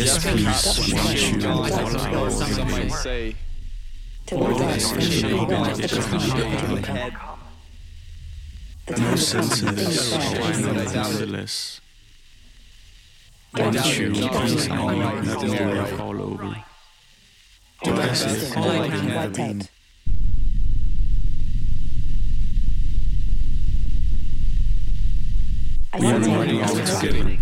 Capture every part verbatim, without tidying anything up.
Yes, please. Some might say, Till the dust and shame of the cloud. head. The No time sense in this, why not nonetheless? Won't you please help me have the life all over? The best is all I never can been. wiped out. I We are said to running him, out "Give of her up." time.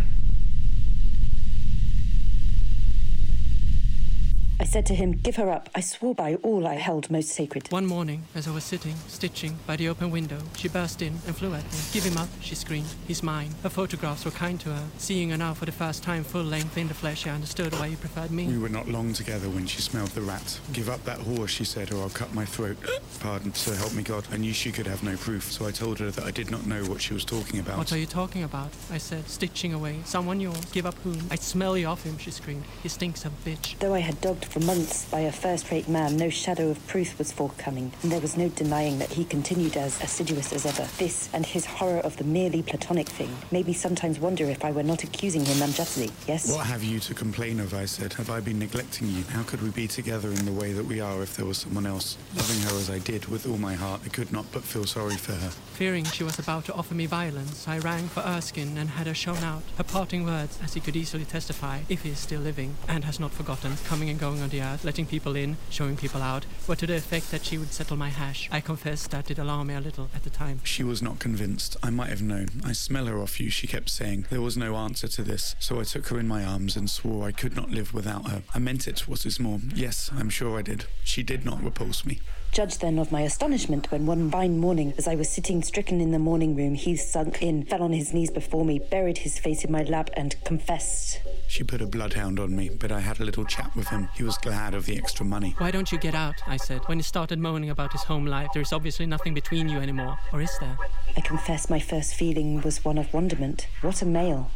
I said to him, give her up. I swore by all I held most sacred. One morning, as I was sitting, stitching, by the open window, she burst in and flew at me. Give him up, she screamed. He's mine. Her photographs were kind to her. Seeing her now for the first time full length in the flesh, I understood why he preferred me. We were not long together when she smelled the rat. Give up that horse, she said, or I'll cut my throat. Pardon, so help me God. I knew she could have no proof, so I told her that I did not know what she was talking about. What are you talking about? I said, stitching away. Someone yours. Give up whom? I'd smell you off him, she screamed. He stinks of bitch. Though I had dogged for months by a first-rate man, no shadow of proof was forthcoming, and there was no denying that he continued as assiduous as ever. This, and his horror of the merely platonic thing, made me sometimes wonder if I were not accusing him unjustly, yes? What have you to complain of, I said. Have I been neglecting you? How could we be together in the way that we are if there was someone else? Loving her as I did, with all my heart, I could not but feel sorry for her. Fearing she was about to offer me violence, I rang for Erskine and had her shown out. Her parting words, as he could easily testify, if he is still living, and has not forgotten, coming and going on the earth, letting people in, showing people out, were to the effect that she would settle my hash. I confess that did alarm me a little at the time. She was not convinced. I might have known. I smell her off you, she kept saying. There was no answer to this, so I took her in my arms and swore I could not live without her. I meant it, what is more. Yes, I'm sure I did. She did not repulse me. Judge then of my astonishment when one fine morning, as I was sitting stricken in the morning room, he sunk in, fell on his knees before me, buried his face in my lap, and confessed. She put a bloodhound on me, but I had a little chat with him. He was glad of the extra money. Why don't you get out? I said. When he started moaning about his home life, there is obviously nothing between you anymore. Or is there? I confess my first feeling was one of wonderment. What a male.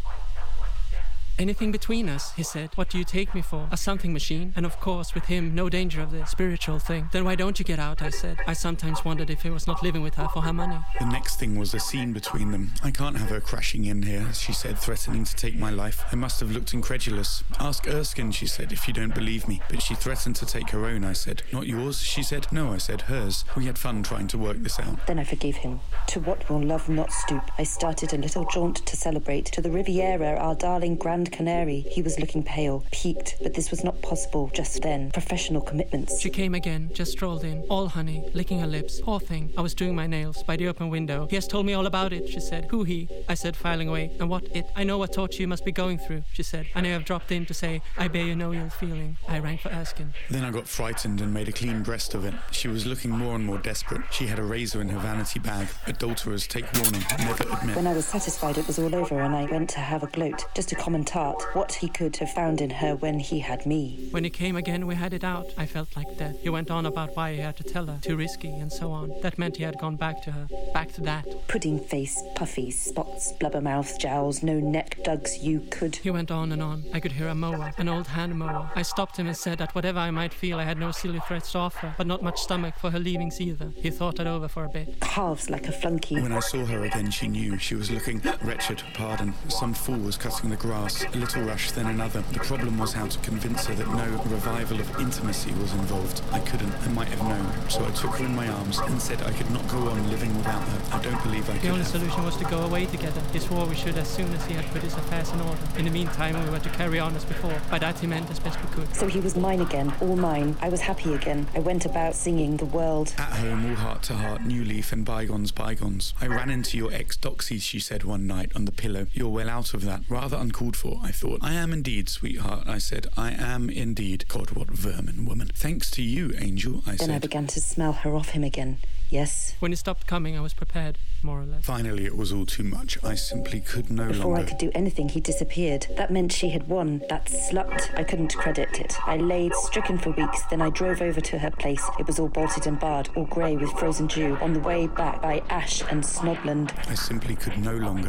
Anything between us, he said. What do you take me for? A something machine? And of course, with him, no danger of the spiritual thing. Then why don't you get out, I said. I sometimes wondered if he was not living with her for her money. The next thing was a scene between them. I can't have her crashing in here, she said, threatening to take my life. I must have looked incredulous. Ask Erskine, she said, if you don't believe me. But she threatened to take her own, I said. Not yours, she said. No, I said, hers. We had fun trying to work this out. Then I forgave him. To what will love not stoop? I started a little jaunt to celebrate. To the Riviera, our darling Grand Canary. He was looking pale, peaked, but this was not possible just then. Professional commitments. She came again, just strolled in, all honey, licking her lips. Poor thing. I was doing my nails by the open window. He has told me all about it, she said. Who he? I said, filing away. And what it? I know what torture you must be going through, she said. And I have dropped in to say, I bear you no ill feeling. I rang for Erskine. Then I got frightened and made a clean breast of it. She was looking more and more desperate. She had a razor in her vanity bag. Adulterers take warning, never admit. When I was satisfied it was all over and I went to have a gloat, just a common tart, what he could have found in her when he had me. When he came again, we had it out. I felt like death. He went on about why he had to tell her, too risky, and so on. That meant he had gone back to her, back to that. Pudding face, puffy, spots, blubber mouth, jowls, no neck dugs you could. He went on and on. I could hear a mower, an old hand mower. I stopped him and said that whatever I might feel, I had no silly threats to offer, but not much stomach for her leavings either. He thought it over for a bit. Calves like a flunky. When I saw her again, she knew. She was looking wretched, pardon. Some fool was cutting the grass. A little rush, then another. The problem was how to convince her that no revival of intimacy was involved. I couldn't. I might have known. So I took her in my arms and said I could not go on living without her. I don't believe I could The only have. solution was to go away together. He swore we should as soon as he had put his affairs in order. In the meantime, we were to carry on as before. By that he meant as best we could. So he was mine again, all mine. I was happy again. I went about singing the world. At home, all heart to heart, new leaf and bygones, bygones. I ran into your ex Doxy, she said one night on the pillow. You're well out of that. Rather uncalled for, I thought. I am indeed, sweetheart, I said. I am indeed. God, what vermin, woman. Thanks to you, Angel, I Then said. I began to smell her off him again. Yes. When he stopped coming, I was prepared, more or less. Finally, it was all too much. I simply could no Before longer. I could do anything, he disappeared. That meant she had won. That slut. I couldn't credit it. I laid stricken for weeks, then I drove over to her place. It was all bolted and barred, all grey with frozen dew. On the way back by Ash and Snodland. I simply could no longer.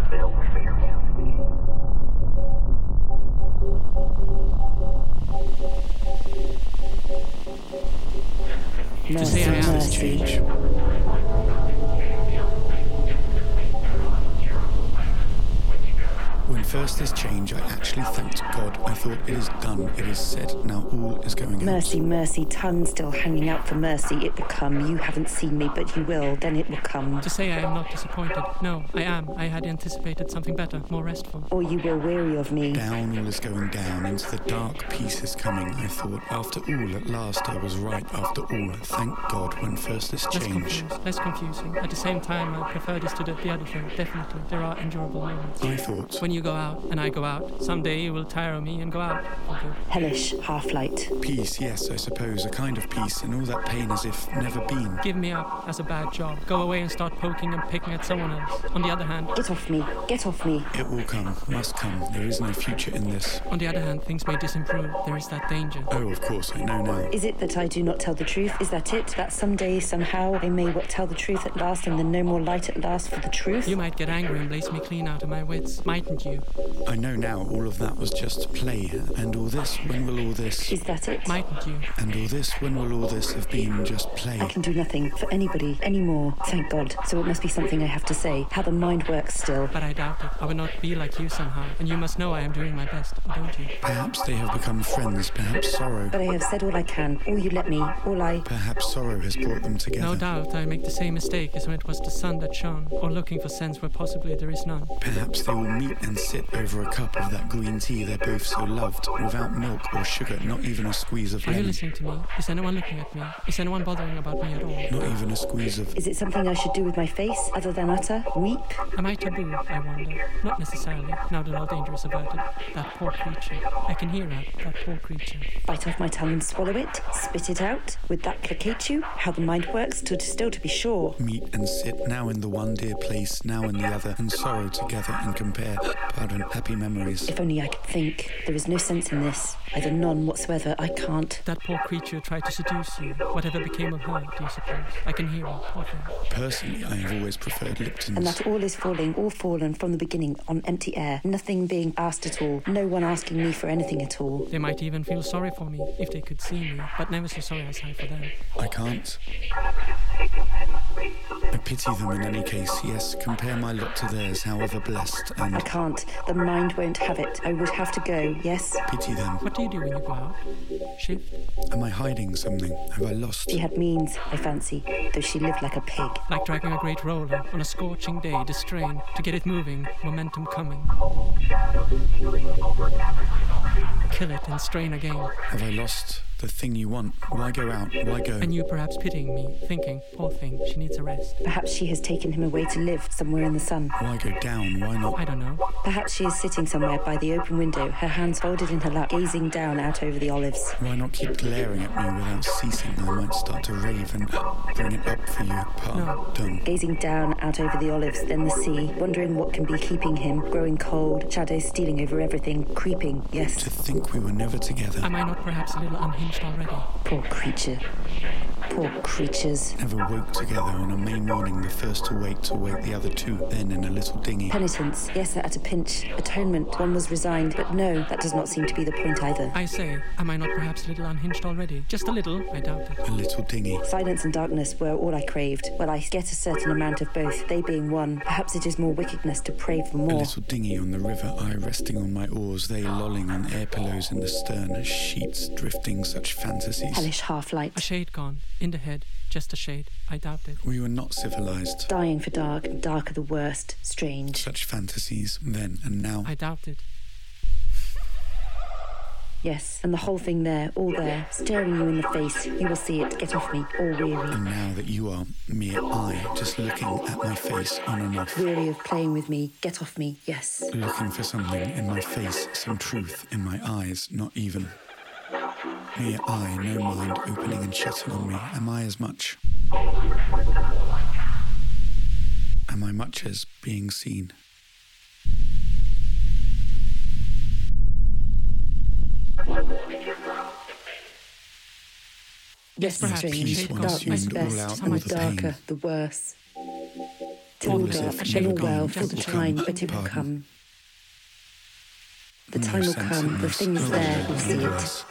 To say I am. Mercy. Change. When first this change, I actually thanked God. I thought, it is done, it is said, now all is going out. Mercy, mercy, tongue still hanging out for mercy. It will come. You haven't seen me, but you will. Then it will come. To say I am not disappointed. No, I am. I had anticipated something better, more restful. Or you will weary of me. Down all is going down, into the dark peace is coming, I thought. After all, at last I was right. After all, thank God, when first this Less change... confused, less confusing. At the same time, I prefer this to the, the other thing. Definitely, there are endurable moments. I thought... When you go out, and I go out, someday you will tire of me and go out. Okay. Hellish half-light. Peace, yes, I suppose, a kind of peace, and all that pain as if never been. Give me up as a bad job. Go away and start poking and picking at someone else. On the other hand... Get off me. Get off me. It will come, must come. There is no future in this. On the other hand, things may disimprove. There is that danger. Oh, of course, I know now. Is it that I do not tell the truth? Is that it? That someday, somehow, I may what tell the truth at last, and then no more light at last for the truth? You might get angry and blaze me clean out of my wits, mightn't you? I know now all of that was just play. And all this, when will all this... Is that it? Mightn't you? And all this, when will all this have been just play? I can do nothing for anybody anymore, thank God. So it must be something I have to say. How the mind works still. But I doubt it. I will not be like you somehow. And you must know I am doing my best, don't you? Perhaps they have become friends, perhaps sorrow. But I have said all I can, all you let me, all I... Perhaps sorrow has brought them together. No doubt I make the same mistake as when it was the sun that shone, or looking for sense where possibly there is none. Perhaps they will meet and sit over a cup of that green tea they both so loved, without milk or sugar, not even a squeeze of Are lemon. you listening to me? Is anyone looking at me? Is anyone bothering about me at all? Not even a squeeze of... Is it something I should do with my face, other than utter? Weep? Am I taboo, I wonder? Not necessarily, now that all danger is averted. That poor creature. I can hear her, that poor creature. Bite off my tongue and swallow it? Spit it out? Would that placate you? How the mind works, to still to be sure. Meet and sit, now in the one dear place, now in the other, and sorrow together and compare, pardon, happy memories. If only I could think. There is no sense in this. Either none whatsoever. I can't. That poor creature tried to seduce you. Whatever became of her, do you suppose? I can hear her, poor thing. Personally, I have always preferred Lipton's. And that all is falling, all fallen from the beginning, on empty air. Nothing being asked at all. No one asking me for anything at all. They might even feel sorry for me, if they could see me, but never so sorry as I for them. I can't. I pity them in any case, yes. Compare my lot to theirs, however blessed, and... I can't. The mind won't have it. I would have to go, yes? Pity them. What do you do when you go out? Shift? Am I hiding something? Have I lost? She had means, I fancy, though she lived like a pig. Like dragging a great roller on a scorching day, the strain, to get it moving, momentum coming. Kill it and strain again. Have I lost the thing you want? Why go out? Why go? And you perhaps pitying me, thinking, poor thing, she needs a rest. Perhaps she has taken him away to live somewhere in the sun. Why go down? Why not? I don't know. Perhaps she is sitting somewhere by the open window, her hands folded in her lap, gazing down out over the olives. Why not keep glaring at me without ceasing? I might start to rave and bring it up for you. Pardon. Gazing down out over the olives, then the sea, wondering what can be keeping him, growing cold, shadows stealing over everything, creeping, yes. To think we were never together. Am I not perhaps a little unhinged already? Poor creature. Poor creatures. Never woke together on a May morning, the first to wake to wake the other two, then in a little dinghy. Penitence, yes, at a pinch. Atonement, one was resigned, but no, that does not seem to be the point either. I say, am I not perhaps a little unhinged already? Just a little, I doubt it. A little dinghy. Silence and darkness were all I craved. Well, I get a certain amount of both, they being one. Perhaps it is more wickedness to pray for more. A little dinghy on the river, I resting on my oars, they lolling on air pillows in the stern, sheets drifting such fantasies. Hellish half-light. A shade gone, in the head, just a shade, I doubt it. We were not civilized. Dying for dark, and darker the worst, strange. Such fantasies, then and now. I doubt it. Yes, and the whole thing there, all there, staring you in the face. You will see it, get off me, all weary. And now that you are mere I, just looking at my face on and off. Weary of playing with me, get off me, yes. Looking for something in my face, some truth in my eyes, not even. Mere I, no mind opening and shutting on me. Am I as much? Am I much as being seen? Yes, perhaps. strange, Peace one darkness assumed all best, out some all the the darker, pain. the worse. All All as dark, if then all never well gone, for it the will time, come, but it will pardon. come. The No time will sense come, in the this. thing's Oh, there, you'll see it. worse.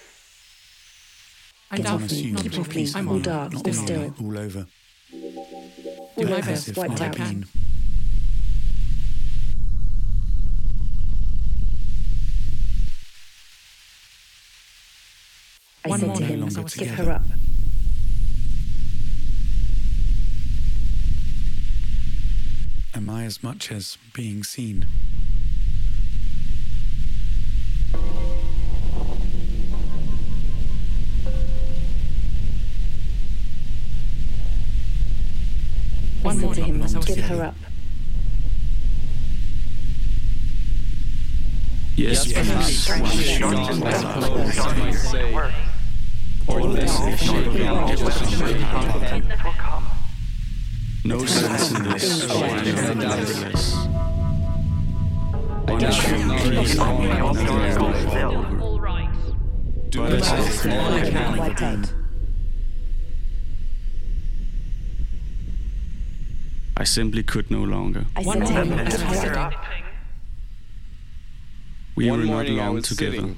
I Get doubt off it. me, Not keep really. off me, I'm all on dark, Not all really, still. all over. All my over, best, As if wiped never out. can. been. I One said to morning, him, as I was give together. her up. Am I as much as being seen? I One said to morning, him, as I was give together. her up. Yes, Yes, please. perhaps One one should shot. gone as close, some might say. Or less if she had gone just a shade ahead. No sense in this. Oh, I doubt it. Nevertheless. I One doubt should it not please is come all back of and the let air. it all over. All right. Do But the as I best think all I I can can. Wiped out. I simply could no longer. I One said to him, morning, give as I was her up. sitting. We One were not morning I long was together. sitting.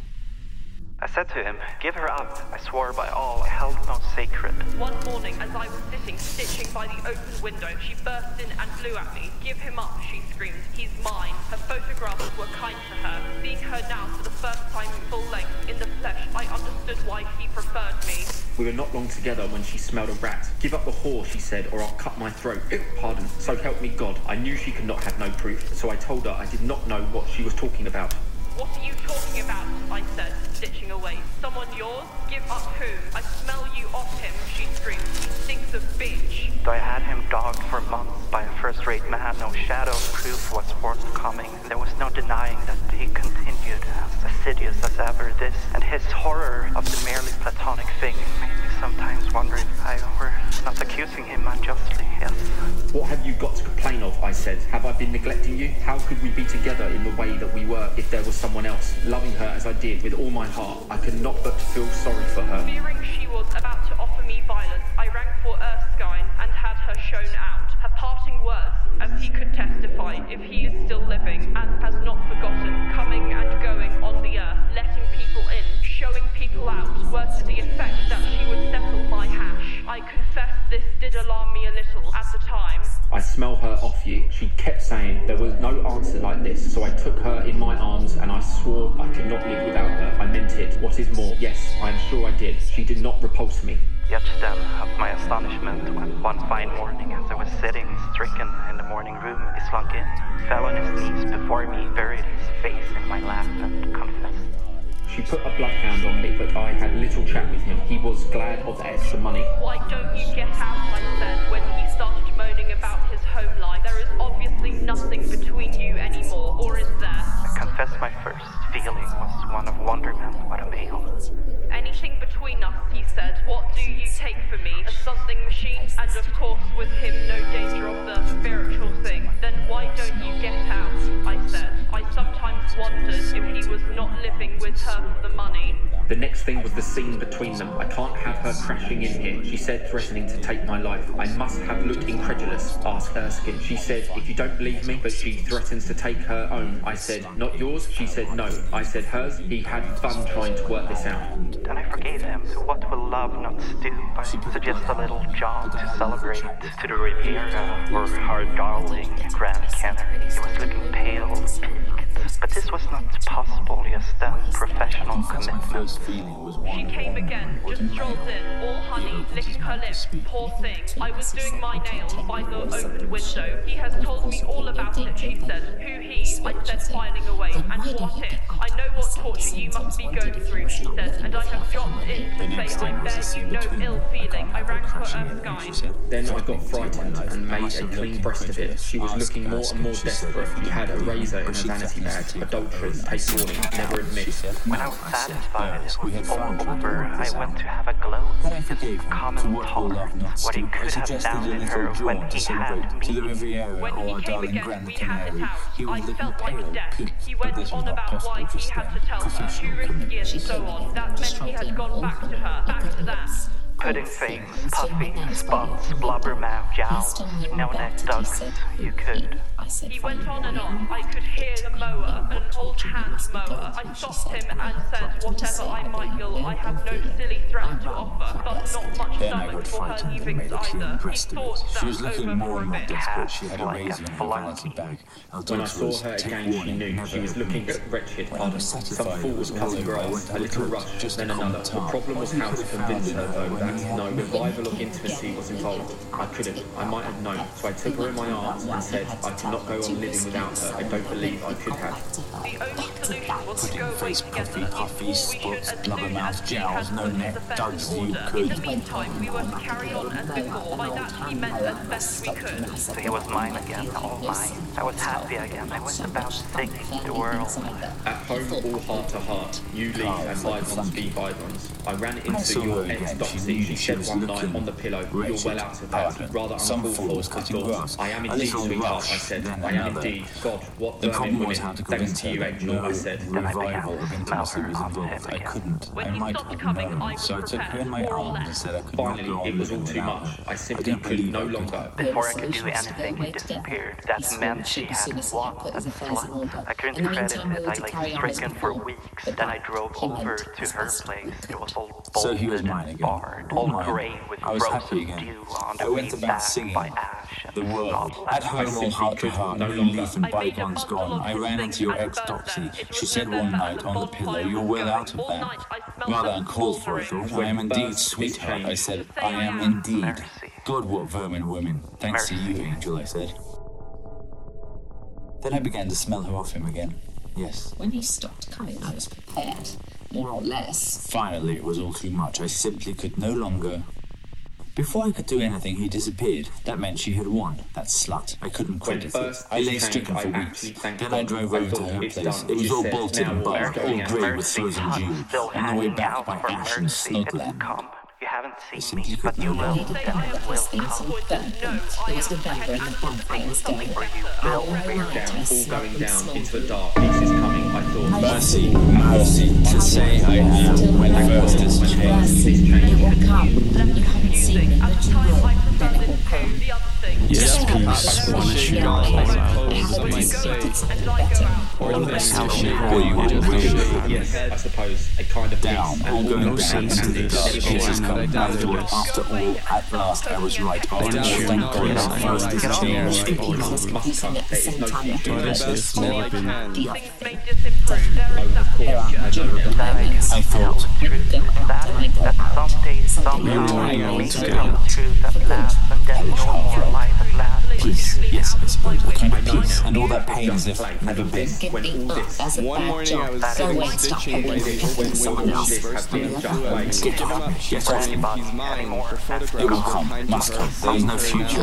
I said to him, give her up. I swore by all I held most sacred. One morning, as I was sitting stitching by the open window, she burst in and flew at me. Give him up, she screamed. He's mine. Her photographs were kind to her. Seeing her now for the first time full length in the flesh, I understood why he preferred me. We were not long together when she smelled a rat. Give up the whore, she said, or I'll cut my throat. Pardon. So help me God. I knew she could not have no proof, so I told her I did not know what she was talking about. What are you talking about? I said, stitching away. Someone yours? Give up whom? I smell you off him, she screamed. He stinks of bitch. Though I had him dogged for months by a first-rate man, no shadow of proof was forthcoming. There was no denying that he continued as assiduous as ever. This and his horror of the merely platonic thing made me sometimes wonder if I were not accusing him unjustly. Yes. What have you got to complain of, I said. Have I been neglecting you? How could we be together in the way that we were if there was someone else? Loving her as I did with all my heart, I could not but feel sorry for her. Fearing she was about to offer me violence, I rang for Erskine and had her shown out. Her parting words, as he could testify, if he is still living and has not forgotten, coming and going on the earth, letting people in, showing people out, were to the effect that she would settle my hash. I confess this did alarm me a little at the time. I smell her off you. She kept saying there was no answer like this, so I took her in my arms and I swore I could not live without her. I meant it. What is more, yes, I am sure I did. She did not repulse me. Yet then, of my astonishment, when one fine morning, as I was sitting stricken in the morning room, he slunk in, fell on his knees before me, buried his face in my lap, and confessed. She put a bloodhound on me, but I had little chat with him. He was glad of the extra money. Why don't you get out, I said, when he started moaning about his home life. There is obviously nothing between you anymore, or is there? I confess my first feeling was one of wonderment. What a male. Anything between us, he said. What do you take for me? A something machine? And of course with him no danger of the spiritual thing. Then why don't you get out? I said. I sometimes wondered if he was not living with her for the money. The next thing was the scene between them. I can't have her crashing in here, she said, threatening to take my life. I must have looked incredulous, asked Erskine. She said, if you don't believe me, but she threatens to take her own. I said, not yours? She said, no. I said, hers? He had fun trying to work this out. Then I forgave him. To what will love not do? I suggest a little jaunt to celebrate to the Riviera or our darling Grand Canary. He was looking pale, peaked, but this was not possible, just then. Professional commitment. She came again, just strolled in, all honey, licking her lips, poor thing. I was doing my nails by the open window. He has told me all about it, she said. Who he? I said, filing away. And what it? I know what torture you must be going through, she said, and I have dropped in to say I bear you no ill feeling. I rang for Erskine. Then I got frightened and made a clean breast of it. She was looking more and more desperate. She had a razor in her vanity bag. Adulterers, take warning, never admit. When I was satisfied it was all over, I went to have a glow. His common tolerance, what he could have done in her when he had me. When he came again, we had it out. I felt like death. He went on about why he had to tell her, too risky and so on. That meant he had gone back to her, back to that. Pudding face, puffy, spots, blubber mouth, jowls, no neck ducks. You could. I said, He "Fine, went on and boy, on. I could hear the mower, an old hand mower. I stopped him and said, whatever I might feel, I have no silly threat to offer, but not much Then I stomach got for her frightened and leavings made a clean either. He breast of thought it. She that was looking over more for a and more bit. desperate. She had a Like a razor in her flunky. vanity bag. Our When I daughter saw was, her take again, she warning, knew never she was open looking it. at wretched. When I was Some satisfied fool it was was cutting over, I grass, went a out little cooked, rush, just then a common another. The tart. problem was What we how could to have found convince in her, her though, when that we had no nothing. revival of intimacy was involved. I could have, I might have known. So I took her in my arms and said, I cannot go on living without her. I don't believe I could have. The only solution was to Pudding go away face, together puffy, before puffy, we spots, should, as blubber soon mouth, as he jowls, had no put his neck, affairs dugs, in you order. could. In the meantime, we were to carry on as before. By that he meant as best we could. So he was mine again, all mine. I was happy again. I was about to think the world. At home, all heart to heart. You leave and bygones be bygones. I ran I saw into her your again. ex She Doxy. knew She she said was one night looking on the pillow, you're wretched, well out of harder. that. Rather Some uncalled fool for, was I cutting thought. grass. I am A indeed, little sweetheart, rush, I said. then I am another. indeed. God, what The vermin problem women. was how to Thanks convince to her you, that angel, no I said. revival of intimacy was involved. I couldn't. When I you might stopped have coming, known. I So I was took her in my prepared, more or arms and less. said I could not go Finally, on it was all living too without much. her. I I simply didn't could believe no I could longer. have. Before I could do anything, he disappeared. That meant she had one as a slut. I couldn't credit it. I lay stricken for weeks. Then I drove over to her place. It was all So he was bolted mine and again. barred, All all mine. grey with I was happy frozen again. dew on I the went way about back singing by ash and the world. not At left. home, all heart to heart, no new longer. leaf and I made a bygones bundle gone. of I his ran things into your and ex burned Doxy. them. It She was said November one night and the on the pillow, bonfire you're was well going. out of All that. night I smelled Rather them uncalled for, I smouldering. thought. I am indeed Burst, sweetheart. I change. said, Say I I am am. indeed. Mercy. God, what vermin women. Thanks to you, angel, I said. Then I began to smell her off him again. Yes. When he stopped coming, I was prepared, more or less. Finally, it was all too much. I simply could no longer... Before I could do anything, he disappeared. That meant she had won. That slut. I couldn't When credit first it. I lay this stricken came, for I weeks. actually thanked Then I God. drove I over to thought, her it's place. done. It was She all said, bolted now and we're barred, going all out. grey with Mercy, frozen son, dew. still On the way hanging back out by for ash and mercy. It's snowland. come. You haven't I seen simply me, could but you no will. longer. Say Then I it am will something come. important. No, It I was am. I November had and the bonfire anticipated was something going. For you better. will All bring night Down, I all smelled going them down into the smouldering. dark. Peace is coming, I thought. Mercy, mercy, to say I am when first has changed. Mercy, it will come. You haven't seen it, At but the you time, will. I Then preferred it will this to come. the other thing. Yes, Yeah. please. One issue Yeah. all Yeah. out. Have So it you to go say out it's and no I go better. out. All of Let's this have is a shit. Boy, you I just will. feel, yes, I suppose, a kind of Down, peace. all going No down sense into in the this. dark Yes, ages. I know. I thought, after all, at last I was right. After all, thank God, Yes, at I first know. has Yes, changed. I know. Must come. There is no future. But as if never been. Things may disimprove. There is that There are danger. legitimate moments I thought, when you go out and I go That out. someday, Something somehow, running it all may together. become truth at last, and then no more life at last. peace. Yes, I suppose, a kind of peace. And all that pain as if never been. Give When me all up this, as a One bad morning job. I was Go sitting away and stop stitching hoping ladies to when pick someone all else. this have been first just came like up. Get up, get off him. He's mine for It will photographs come, behind must her. come. There is no future.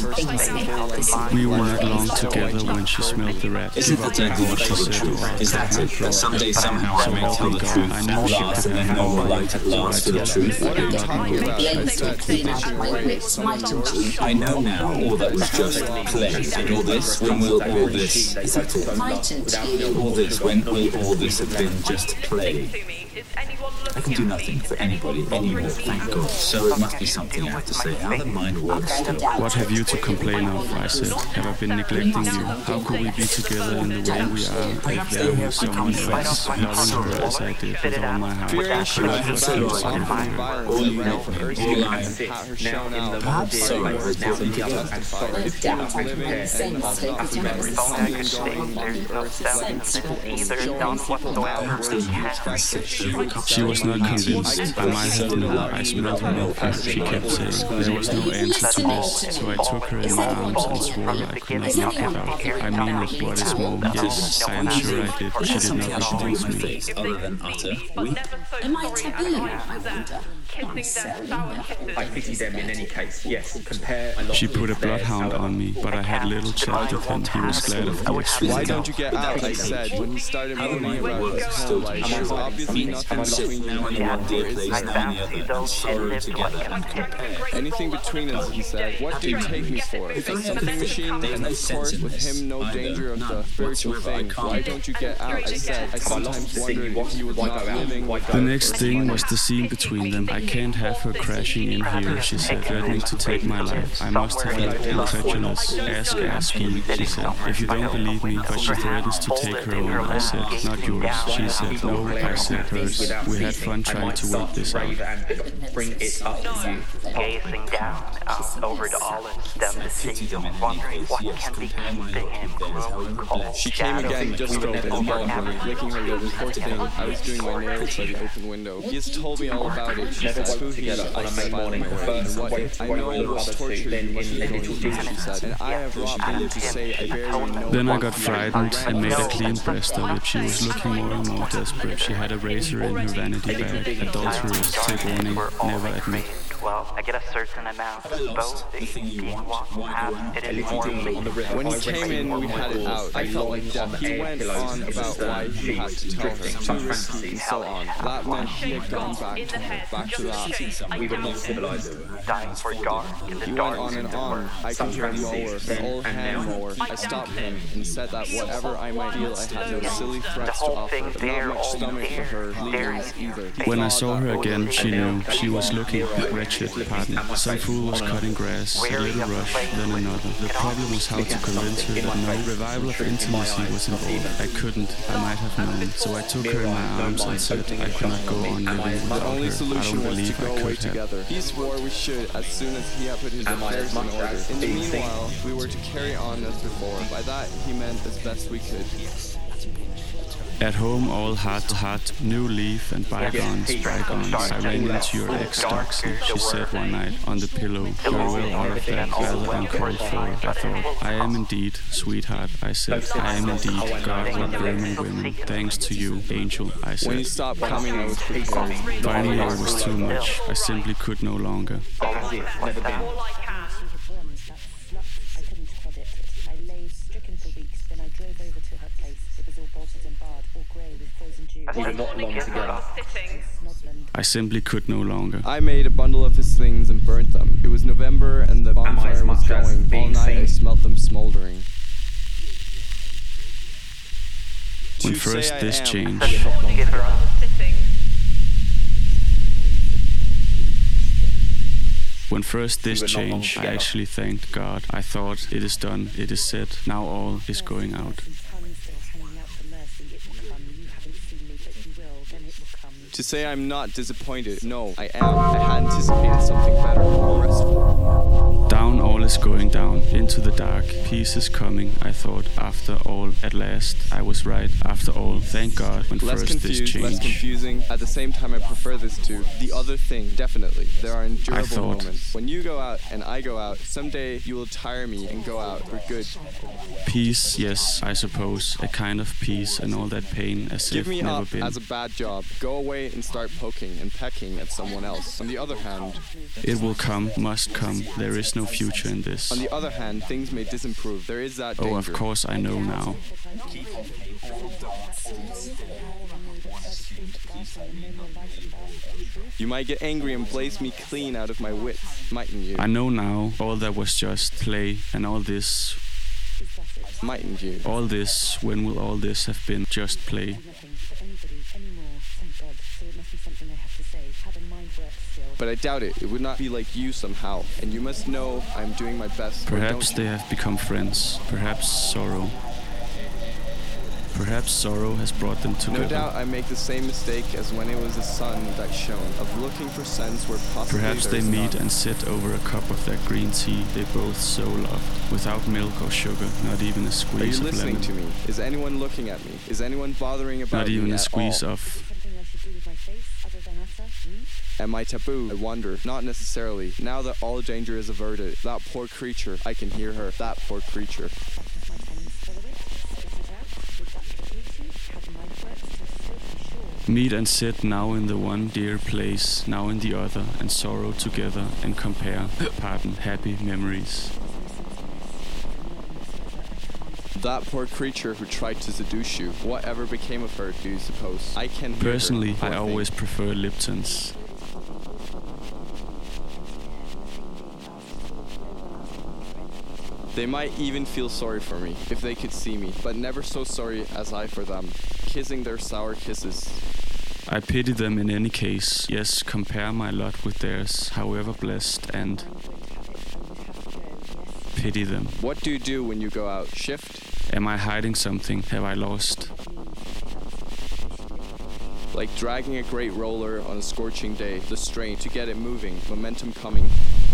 We were not long together when she smelled the rat. Isn't that a good tell the truth? Is that it? That someday, somehow, I may tell the truth I at know she last, could and then have no more no light at last for the truth. What are you talking about? Blades will clean out my wits, mightn't you? I know now all that was just play. And all this, when will all this? Is that it? Mightn't you? All this, when will all this have been just play? I can do nothing for anybody anymore, thank God. So it must be something I have to say. How the mind works still. What have you to complain of? I said. Have I been neglecting you? How could we be together in the way we are if there was someone else loving her as I did with all my heart? Fear and Should I shame have about refused offering anything? violence All you right know, for all Erskine I and had her now shown in out. the Perhaps so, now I in the think other, it and sorry, No doubt I'm in the compare. same state of From memory. all I could say, there's no sense in either done whatsoever. She was not convinced. I might have denied. I smelled her milk. She kept saying there was no answer to this. So I took her in my arms and swore I could not knock it out. I mean it, what is more. Yes, I am sure I did. She did not refuse me. other than utter weep. Am I taboo, I wonder? I pity them in any case, yes. Compare a lot She with put a theirs, bloodhound however. on me, but I had little chat with him. He was glad of the extreme. Why don't you get out? I said when he started moving around his home. Like, there's obviously nothing between you now in one dear place, now in the other, and sorrow together and compare. Anything between us, he said. What do you take me for? A something machine? And of course, with him, no danger of the spiritual thing. Why don't you get out? I said. I sometimes wondered if you was not living. The next thing was the scene between them. I can't have her crashing in here, she said, threatening to take my life. I must have looked incredulous. Ask, ask you, she said, if you don't believe me, but she threatens to take her own. I said, not yours. She said, no, I said hers. We had fun trying to work this out. Bring it up to you. Gazing down um, over the olives, them the city, wondering what can be keeping him growing cold. She came again just over his ball, licking her lips. Poor thing, I was doing my nails by the open window. He has told me all about it. She said who he is. I said morning. First, what if I know it was torture you must be going through, she said. And I have robbed him to say I barely know. Then I got frightened and made a clean breast of it. She was looking more and more desperate. She had a razor in her vanity bag. Adulterers, take warning, never admit. Well, I get a certain amount, both being what have it is more when he came in, we had it out. I felt like death. He went on about why he had to tell her, too risky, and so on. That meant he had gone back to her, back to that. We were not civilized. Dying for dark in the he went on and on. I could hear a mower, an old hand mower. I stopped him and said that whatever I might feel, I had no silly threats to offer, but not much stomach for her leavings either. When I saw her again, she knew. She was looking wretched. Pardon. Some fool was cutting grass, a little rush, then another. The problem was how to convince her that no revival of intimacy was involved. I couldn't, I might have known. So I took her in my arms and said I could not go on living without the only her. solution I don't was to believe go I away could together. have. He swore we should as soon as he had put his affairs in order. In the meanwhile, we were to carry on as before. By that, he meant as best we could. At home, all heart to heart, new leaf and bygones, bygones. I ran into your ex, Doxy, she said one night on the pillow. You're well out of that, rather than called for, I thought. I am indeed, sweetheart, I said. I am indeed, God, what vermin women. Thanks to you, angel, I said. When he stopped coming, I was prepared. Finally, it was too much. I simply could no longer. We were not long together. I simply could no longer. I made a bundle of his things and burnt them. It was November and the bonfire was going. All night I smelt them smoldering. When first this changed, When first this changed, I actually thanked God. I thought, it is done, it is said, now all is going out. To say I'm not disappointed, no, I am. I had anticipated something better, more restful. Down all is going down, into the dark. Peace is coming, I thought. After all, at last, I was right. After all, thank God, when less first confused, this changed. Less confusing. At the same time, I prefer this to the other thing, definitely. There are endurable thought, moments. When you go out and I go out, someday you will tire me and go out for good. Peace, yes, I suppose. A kind of peace and all that pain as Give if me never up been. as a bad job. Go away and start poking and pecking at someone else. On the other hand, It will come, must come. There is no future in this. on the other hand, things may disimprove. There is that danger. Oh, of course I know now. You might get angry and blaze me clean out of my wits, mightn't you? I know now, all that was just play, and all this, Mightn't you? all this, when will all this have been just play? But I doubt it. It would not be like you somehow. And you must know I'm doing my best. or Perhaps don't they you? have become friends, perhaps sorrow. Perhaps sorrow has brought them No together. doubt I make the same mistake as when it was the sun that shone, of looking for sense where possibly Perhaps they there's meet none. and sit over a cup of that green tea they both so loved, without milk or sugar, not even a Are you squeeze of listening lemon. to me? Is anyone looking at me? Is anyone bothering about Not me even a at squeeze all? of. Am I taboo? I wonder. Not necessarily. Now that all danger is averted, that poor creature, I can hear her. That poor creature. Meet and sit now in the one dear place, now in the other, and sorrow together, and compare, pardon, happy memories. That poor creature who tried to seduce you. Whatever became of her, do you suppose? I can hear Personally, her, I always thing. prefer Lipton's. They might even feel sorry for me, if they could see me, but never so sorry as I for them, kissing their sour kisses. I pity them in any case, yes, compare my lot with theirs, however blessed, and pity them. What do you do when you go out? Shift? Am I hiding something? Have I lost? Like dragging a great roller on a scorching day, the strain to get it moving, momentum coming.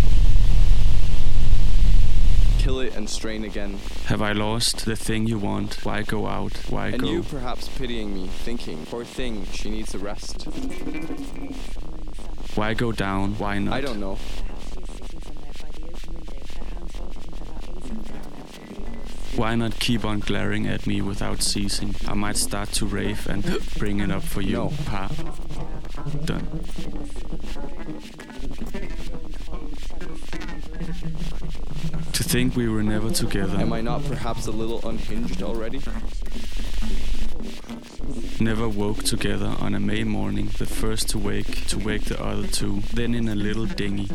Kill it and strain again. Have I lost the thing you want? Why go out? Why and go? And you perhaps pitying me, thinking, poor thing, she needs a rest. Why go down? Why not? I don't know. Why not keep on glaring at me without ceasing? I might start to rave and bring it up for you. No. Pa. Done. To think we were never together. Am I not perhaps a little unhinged already? Never woke together on a May morning, the first to wake, to wake the other two, then in a little dinghy.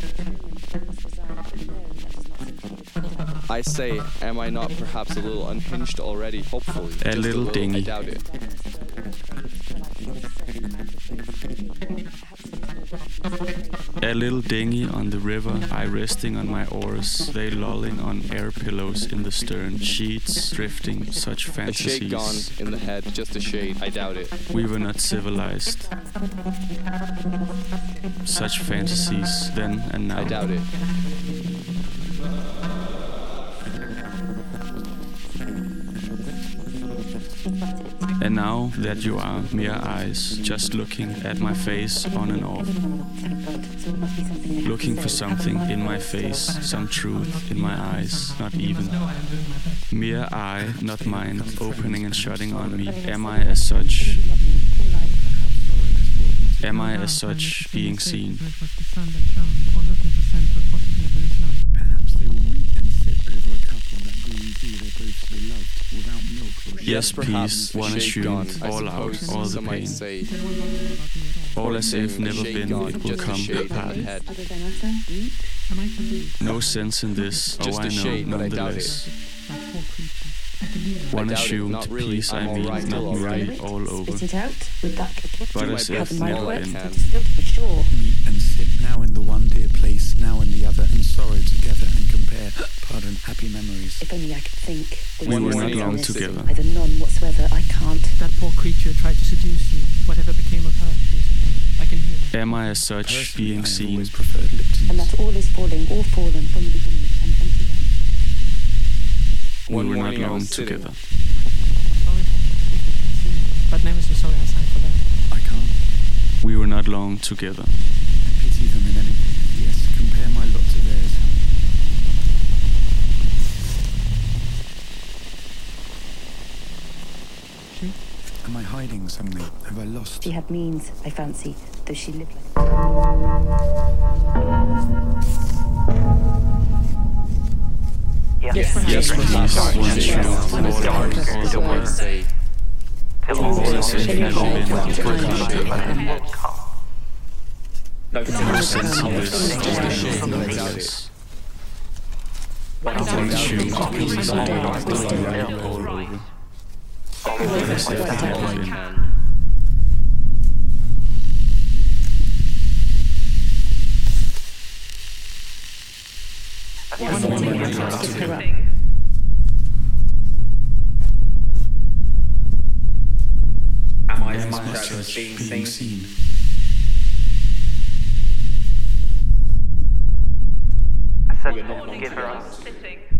I say, am I not perhaps a little unhinged already? Hopefully. A Just little a little, dinghy. I doubt it. A little dinghy on the river, I resting on my oars, they lolling on air pillows in the stern, sheets drifting, such fantasies. A shade gone in the head, just a shade, I doubt it. We were not civilized. Such fantasies, then and now. I doubt it. And now that you are mere eyes, just looking at my face on and off. Looking for something in my face, some truth in my eyes, not even. Mere eye, not mind, opening and shutting on me. Am I as such? Am I as such being seen? Perhaps they will meet and sit over a couple that grew easy they both so loved, without milk or sugar. Yes, peace, one assumed, all out, all the pain. Say, all as if never been, gone, it will come apart. No sense in this, oh I know, shade, nonetheless. One assumed, really, peace I I'm mean, right, not merely right. all over. Spit it out with that But as if never been. Still for sure. Meet and sit now in the one dear place, now in the other, and sorrow together and compare, pardon, happy memories. If only I could think. We were not long together. Either none whatsoever, I can't. That poor creature tried to seduce you. Whatever became of her, she is I can hear that. Am I as such Personally, being I seen? always preferred Lipton's. And that all is falling, all fallen from the beginning and empty end. We One were not morning I long was sitting. together. Sorry for it, if you can see me. But never so sorry as I for that. I can't. We were not long together. I pity them in anything. Yes, compare my lot to theirs. She? Am I hiding something? Have I lost? She had means, I fancy, though she lived like... Yes, Yes, perhaps. perhaps one assumed, all out, all the way. Say, All as if never been, it will come apart. No, No sense in this, Just a all I shade, know, but I doubt nonetheless. One assumed, peace I mean, not merely all over. But as if never been. Yes, We were to not long pick her together. up. am I as Am I much as as such being being seen? seen? I said, We're not long give her together. up. Sitting.